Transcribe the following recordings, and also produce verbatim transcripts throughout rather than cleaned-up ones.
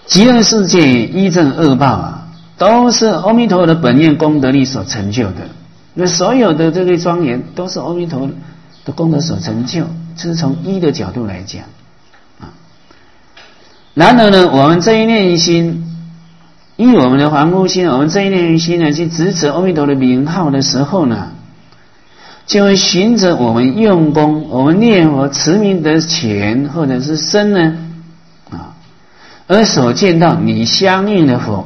极乐世界一正二报啊，都是阿弥陀的本愿功德力所成就的。那所有的这个庄严都是阿弥陀的功德所成就，这是从一的角度来讲啊。然而呢，我们这一念心，以我们的凡夫心，我们这一念心呢，去执持阿弥陀的名号的时候呢，就会循着我们用功，我们念佛持名的浅或者是深呢，啊，而所见到你相应的佛，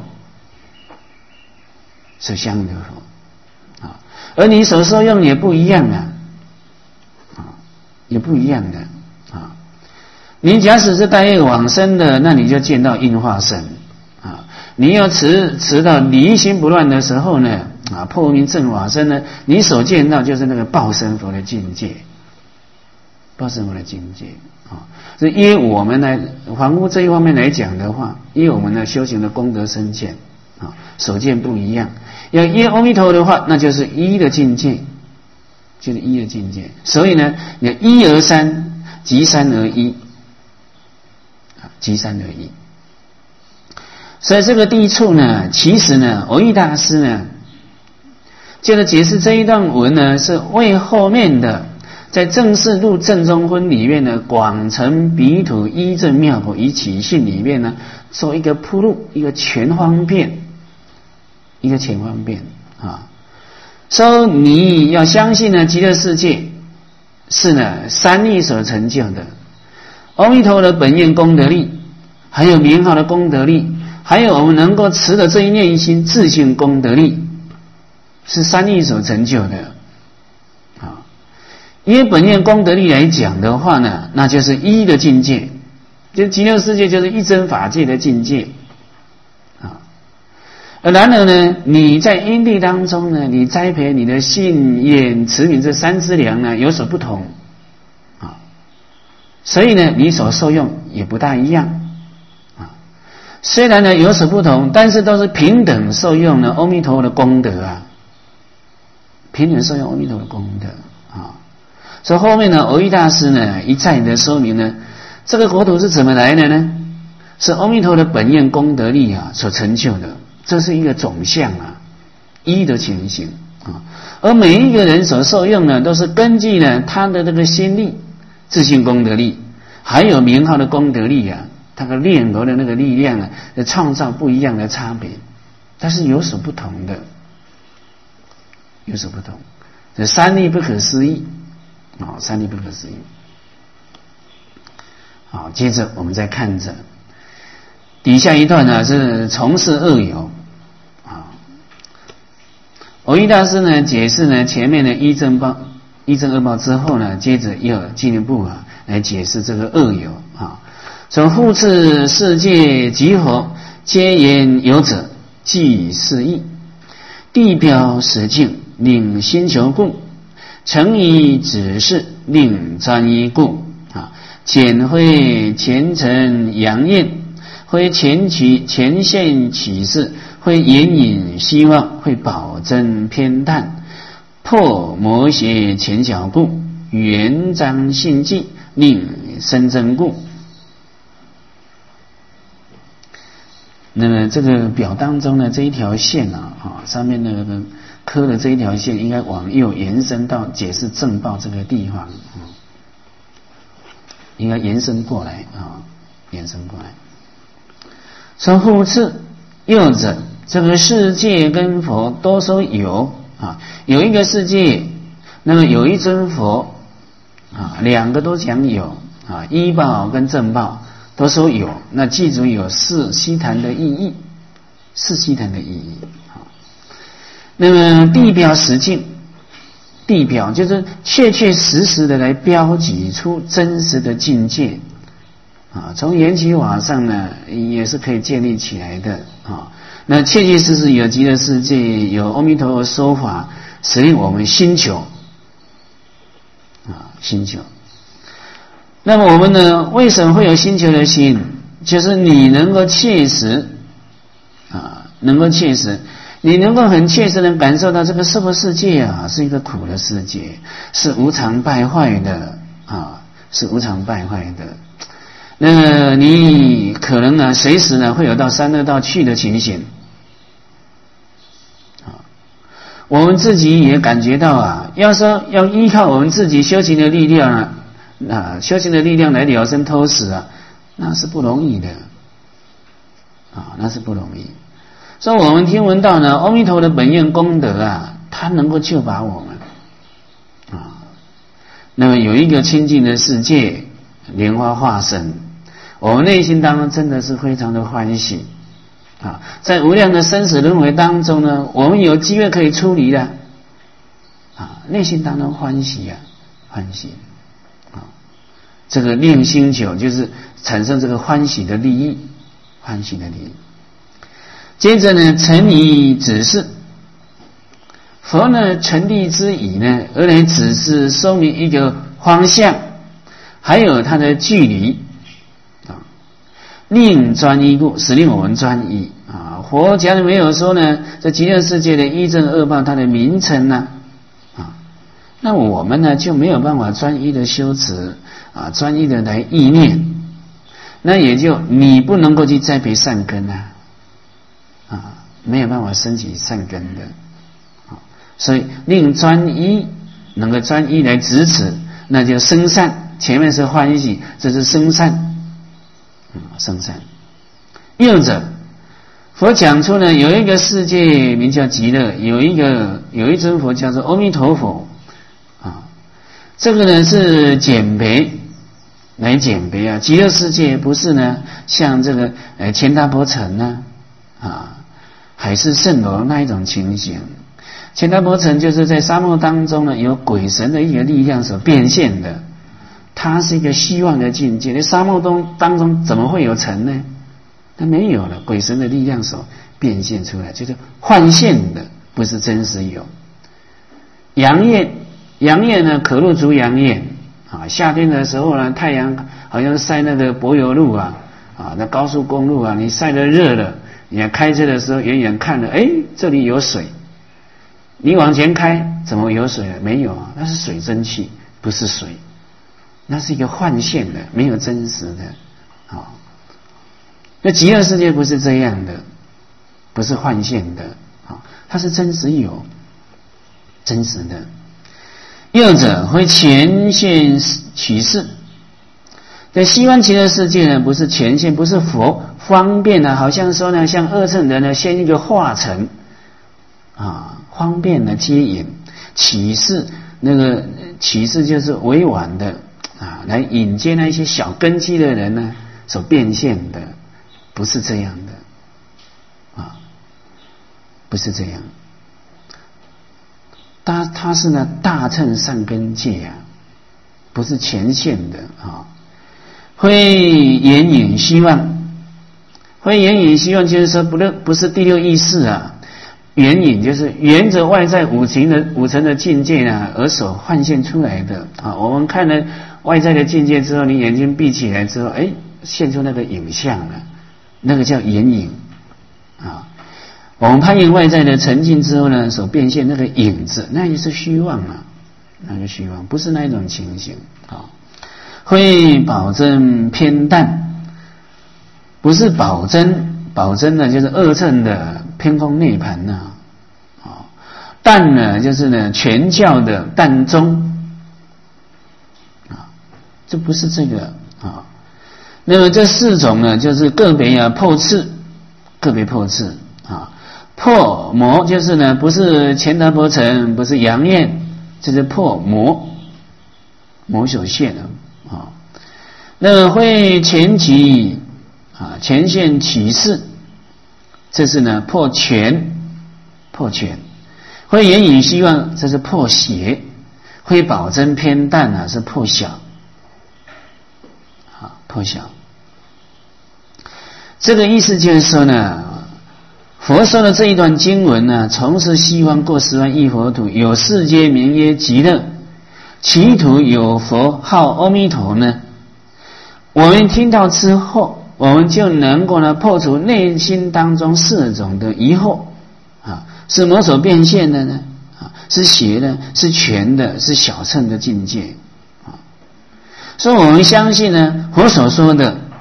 是相应的佛，啊，而你所受用也不一样啊，啊，也不一样的啊。你假使是带业往生的，那你就见到应化身啊。你要持持到离心不乱的时候呢，啊，破明正法身呢，你所见到就是那个报身佛的境界，报身佛的境界啊。所以依我们来凡夫这一方面来讲的话，依我们的修行的功德深浅啊，所见不一样。要依阿弥陀的话，那就是一的境界，就是一的境界。所以呢，你一而三，即三而一，啊，即三而一。所以这个地处呢，其实呢，蕅益大师呢，就是解释这一段文呢，是为后面的在正式入正中分里面呢，广成彼土一正妙法以起信里面呢，做一个铺路，一个全方便，一个全方便啊。说你要相信呢，极乐世界是呢三力所成就的，阿弥陀的本愿功德力，还有名号的功德力。还有我们能够持的这一念一心自性功德力，是三力所成就的啊。因为本愿功德力来讲的话呢，那就是一的境界，就极乐世界就是一真法界的境界啊。而然而呢，你在因地当中呢，你栽培你的信愿持名这三资粮呢有所不同啊，所以呢，你所受用也不大一样。虽然呢有所不同，但是都是平等受用呢阿弥陀的功德啊，平等受用阿弥陀的功德啊。所以后面呢，蕅益大师呢一再的说明呢，这个国土是怎么来的呢？是阿弥陀的本愿功德力啊所成就的，这是一个总相啊，一的情形啊。而每一个人所受用呢，都是根据呢他的这个心力、自性功德力，还有名号的功德力啊。他的念佛的那个力量啊，创造不一样的差别，但是有所不同的，有所不同。这三力不可思议啊，三力不可思议。好，接着我们再看着底下一段呢，是从事恶友啊。蕅益大师呢解释呢前面的一正报、一正二报之后呢，接着又进一步啊来解释这个恶友啊。从复次世界集合，皆言有者，即是义。地表实境，令心求故；诚以指示，令专一故。啊，简会前尘阳焰，会前起前现启示，会掩隐希望，会保真偏淡，破魔邪前小故，圆彰信迹，令深真故。那么这个表当中呢，这一条线啊，啊上面那个刻的这一条线，应该往右延伸到解释正报这个地方，啊，应该延伸过来啊，延伸过来。从复次右者，这个世界跟佛都说有啊，有一个世界，那么有一尊佛啊，两个都讲有啊，依报跟正报。都说有，那记住有四悉檀的意义，四悉檀的意义。好，那么地表实境，地表就是确确实实的来标记出真实的境界啊。从缘起法上呢，也是可以建立起来的啊。那确确实实有极乐世界，有阿弥陀佛说法，使令我们心求啊，心求。那么我们呢，为什么会有心求的心？就是你能够切实啊，能够切实，你能够很切实的感受到这个娑婆世界啊，是一个苦的世界，是无常败坏的啊，是无常败坏的。 那你可能呢，随时呢会有到三恶道去的情形。我们自己也感觉到啊，要说要依靠我们自己修行的力量啊，啊，修行的力量来了生脱死啊，那是不容易的，啊，那是不容易。所以我们听闻到呢，阿弥陀的本愿功德啊，它能够救拔我们，啊，那么有一个清净的世界，莲花化身，我们内心当中真的是非常的欢喜。啊，在无量的生死轮回当中呢，我们有机会可以出离的，啊，内心当中欢喜啊，欢喜，啊，这个令心久就是产生这个欢喜的利益，欢喜的利益。接着呢，成以指示，佛呢成立之以呢，而来指示说明一个方向，还有它的距离。令专一故，使令我们专一啊！佛假如没有说呢，这极乐世界的一正二报它的名称呢，啊，那我们呢就没有办法专一的修持啊，专一的来意念，那也就你不能够去栽培善根啊，啊，没有办法升起善根的，啊，所以令专一能够专一来支持，那就生善，前面是欢喜，这是生善。生善。又者，佛讲出呢，有一个世界名叫极乐，有一个有一尊佛叫做阿弥陀佛啊。这个呢是简别来简别啊。极乐世界不是呢像这个呃乾达婆城呢啊海市蜃楼那一种情形。乾达婆城就是在沙漠当中呢有鬼神的一个力量所变现的。它是一个希望的境界，在沙漠中当中怎么会有尘呢？它没有了，鬼神的力量所变现出来，就是幻现的，不是真实有。阳焰，阳焰呢，可入足阳焰啊。夏天的时候呢，太阳好像晒那个柏油路啊，啊，那高速公路啊，你晒得热了，你开车的时候远远看了，哎，这里有水，你往前开，怎么有水了？没有啊，那是水蒸气，不是水。那是一个幻现的，没有真实的，啊、哦，那极乐世界不是这样的，不是幻现的，啊、哦，它是真实有，真实的。又者会前现启示，在西方极乐世界呢，不是前现，不是佛方便呢，好像说呢，像二乘人呢，现一个化成，啊，方便的接引，启示那个启示就是委婉的。啊，来引荐那一些小根基的人呢，所变现的，不是这样的，啊，不是这样。他他是呢大乘善根界啊，不是前现的啊。会言引希望，会言引希望就是说不是不是第六意识啊，缘引就是沿着外在五行的五层的境界呢而所幻现出来的啊。我们看了外在的境界之后，你眼睛闭起来之后，哎，现出那个影像了，那个叫眼影啊。我们攀岩外在的沉静之后呢，所变现那个影子，那也是虚妄啊，那个虚妄，不是那一种情形啊。会保证偏淡，不是保真，保真呢就是二乘的偏空涅槃呐，啊，淡呢就是呢全教的淡中。这不是这个啊，那么这四种呢，就是个别啊破次，个别破次啊，破魔就是呢，不是乾达婆城，不是阳焰，这是破魔，魔所现的啊。那么会前起啊，前现起示，这是呢破权，破权，会言语希望，这是破邪，会保真偏淡啊，是破小。破晓，这个意思就是说呢，佛说的这一段经文呢，从是希望过十万亿佛土，有世界名曰极乐，其土有佛号阿弥陀呢。我们听到之后，我们就能够呢破除内心当中四种的疑惑啊，是魔所变现的呢？啊，是邪的，是权的，是小乘的境界。所以我们相信呢，佛所说的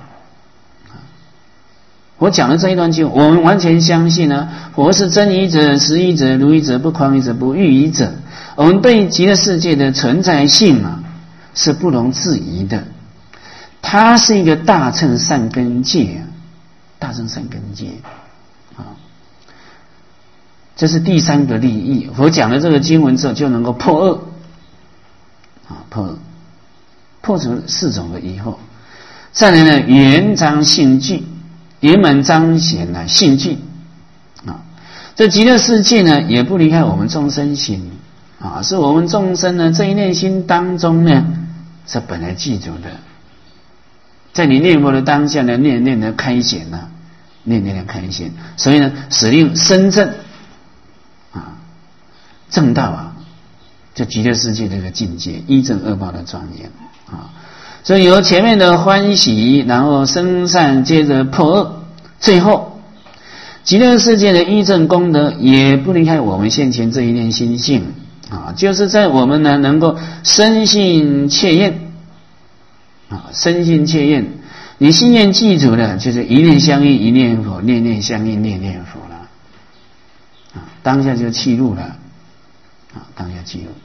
我讲的这一段经，我们完全相信呢、啊，佛是真义者、实义者、如义者、不诳语者、不喻语者。我们对极乐世界的存在性啊，是不容置疑的。它是一个大乘善根界啊，大乘善根界啊，这是第三个利益。佛讲了这个经文之后，就能够破恶啊，破恶，破除四种的疑惑。再来呢，圆彰性具，圆满彰显了性具啊。这极乐世界呢，也不离开我们众生心啊，是我们众生呢这一念心当中呢，是本来具足的。在你念佛的当下呢，念念的开显呢、啊，念念的开显，所以呢，使令深正啊，正道啊，就极乐世界这个境界，一正二报的庄严啊。所以由前面的欢喜，然后生善，接着破恶，最后极乐世界的一正功德也不离开我们现前这一念心性啊，就是在我们呢能够深信切愿啊，深信切愿，你心念记住了，就是一念相应一念佛，念念相应念念佛了啊，当下就契入了啊，当下契入。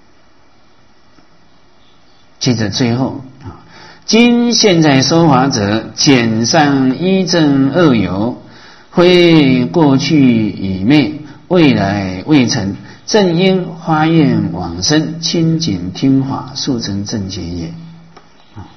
接着最后啊，今现在说法者，简上一正二有，非过去已灭，未来未成，正因花愿往生，清净听法，速成正觉也。啊，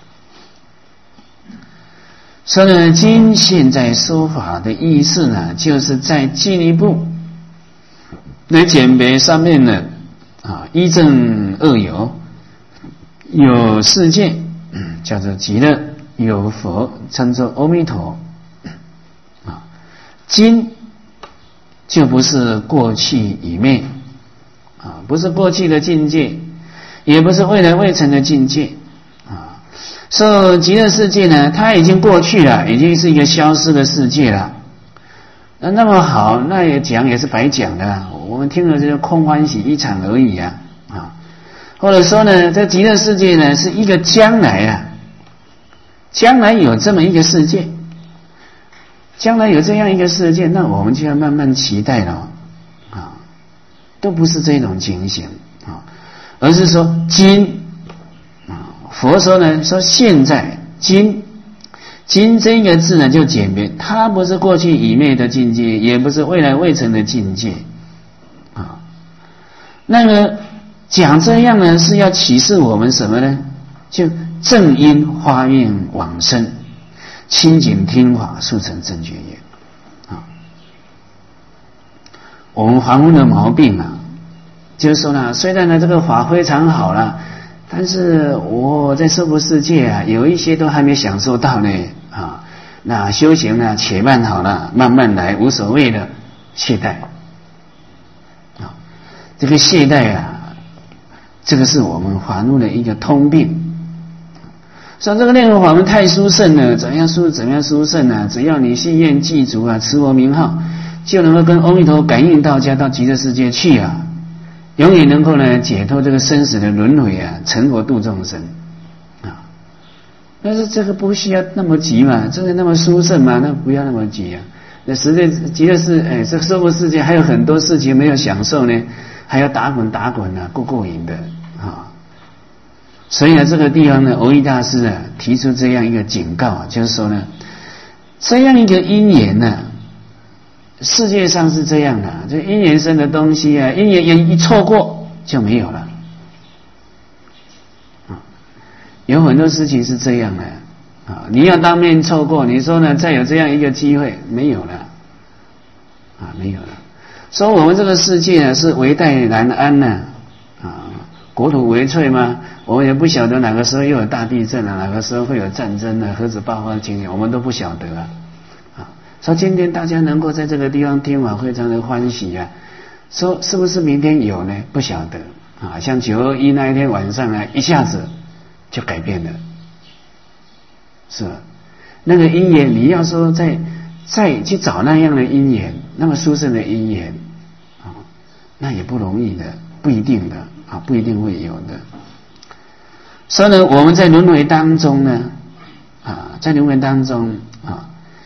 所以呢，今现在说法的意思呢，就是在进一步来鉴别上面的啊一正二有。有世界叫做极乐，有佛称作阿弥陀啊。今就不是过去已灭啊，不是过去的境界，也不是未来未成的境界啊。所以极乐世界呢，它已经过去了，已经是一个消失的世界了。那那么好，那也讲也是白讲的，我们听了就是空欢喜一场而已啊。或者说呢，这极乐世界呢是一个将来啊，将来有这么一个世界，将来有这样一个世界，那我们就要慢慢期待了啊，都不是这种情形啊，而是说今啊，佛说呢说现在今，今这一个字呢就简别，它不是过去已灭的境界，也不是未来未成的境界啊，那个。讲这样呢，是要启示我们什么呢？就正因花愿往生，清净听法，速成正觉也。啊，我们凡夫的毛病啊，就是说呢，虽然呢这个法非常好了，但是我在娑婆世界啊，有一些都还没享受到呢。啊，那修行呢，且慢好了，慢慢来，无所谓的懈怠。啊，这个懈怠啊。这个是我们凡夫的一个通病。说这个念佛法门太殊胜了，怎样殊怎样殊胜啊？只要你信愿记足啊，持佛名号，就能够跟阿弥陀感应道家到极乐世界去啊，永远能够呢解脱这个生死的轮回啊，成佛度众生啊。但是这个不需要那么急嘛，真的那么殊胜嘛？那不要那么急啊。那实在极乐世，哎，这娑婆世界还有很多事情没有享受呢。还要打滚打滚啊，过过瘾的啊！所以呢，这个地方呢，蕅益大师啊提出这样一个警告啊，就是说呢，这样一个因缘呢、啊，世界上是这样的，这因缘生的东西啊，因缘一错过就没有了啊。有很多事情是这样的啊，你要当面错过，你说呢，再有这样一个机会没有了啊，没有了。说我们这个世界呢是危殆难安呢、啊，啊，国土危脆吗？我们也不晓得哪个时候又有大地震啊，哪个时候会有战争啊，核子爆发的情形，我们都不晓得啊。啊，说今天大家能够在这个地方听法，非常的欢喜啊。说是不是明天有呢？不晓得啊。像九二一那一天晚上呢，一下子就改变了，是吧？那个因缘，你要说在。再去找那样的因缘，那么殊胜的因缘啊，那也不容易的，不一定的啊，不一定会有的。所以呢，我们在轮回当中呢，啊，在轮回当中啊，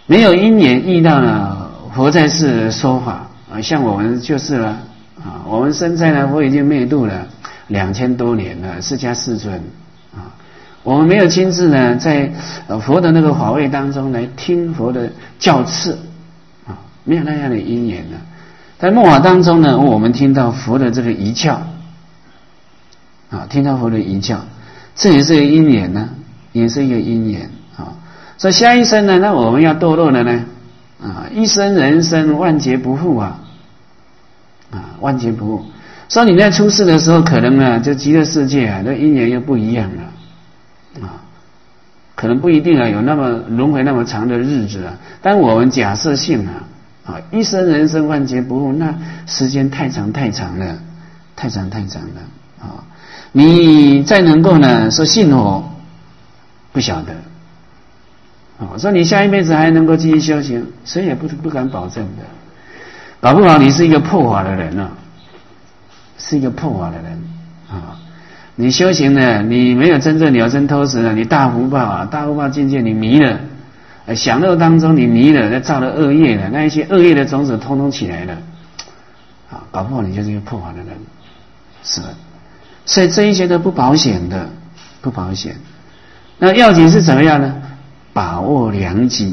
没有因缘遇到了佛在世说法啊，像我们就是了啊，我们生在呢佛已经灭度了两千多年了，释迦世尊啊，我们没有亲自呢在佛的那个法会当中来听佛的教次啊，没有那样的因缘呢。在末法当中呢，我们听到佛的这个遗教啊，听到佛的遗教，这也是一个因缘呢，也是一个因缘啊。所以下一生呢，那我们要堕落了呢啊，一生人生万劫不复啊啊，万劫不复。所以你在出世的时候，可能呢，就极乐世界啊，那因缘又不一样了啊，可能不一定啊，有那么轮回那么长的日子啊。但我们假设性啊。啊，一生人生万劫不复，那时间太长太长了，太长太长了啊！你再能够呢说信佛，不晓得啊，说你下一辈子还能够继续修行，谁也不不敢保证的。搞不好你是一个破法的人啊，是一个破法的人啊！你修行呢，你没有真正了生脱死了，你大福报啊，大福报境界你迷了。享乐当中你迷了，那造了恶业了，那一些恶业的种子通通起来了，啊，搞不好你就是一个破法的人，是吧？所以这一些都不保险的，不保险。那要紧是怎么样呢？把握良机，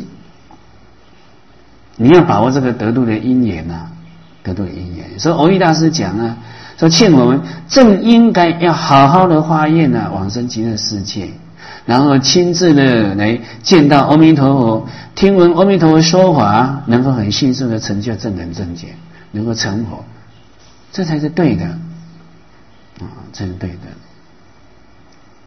你要把握这个得度的因缘啊，得度的因缘。所以蕅益大师讲啊，说劝我们正应该要好好的发愿啊，往生极乐世界。然后亲自的来见到阿弥陀佛，听闻阿弥陀佛说法，能够很迅速的成就正等正觉，能够成佛，这才是对的啊，这是对的。